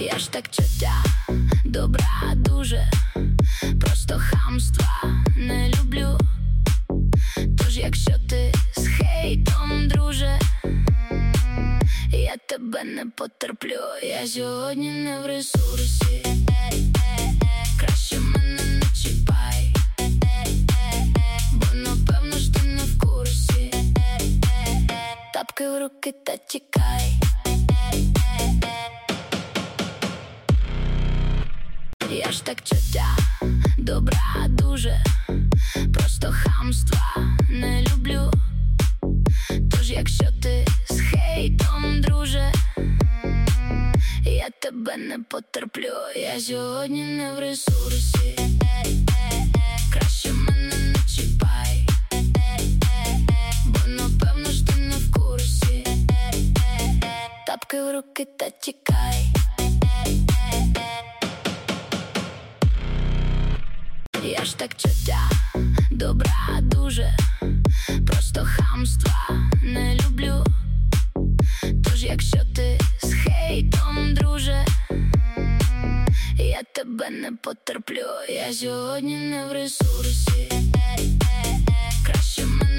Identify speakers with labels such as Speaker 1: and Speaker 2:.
Speaker 1: Я ж так чуття, добра дуже, просто хамства не люблю. Тож якщо ти з хейтом, друже, я тебе не потерплю. Я сьогодні не в ресурсі, краще мене не чіпай, бо напевно ж ти не в курсі. Тапки в руки та тікай. Я ж так чуття, добра дуже, просто хамства не люблю. Тож якщо ти з хейтом, друже, я тебе не потерплю. Я сьогодні не в ресурсі, краще мене не чіпай, бо напевно ж ти не в курсі. Тапки в руки та тікай. Я ж так чуття, добра дуже, просто хамства не люблю. Тож якщо ти з хейтом, друже, я тебе не потерплю. Я сьогодні не в ресурсі.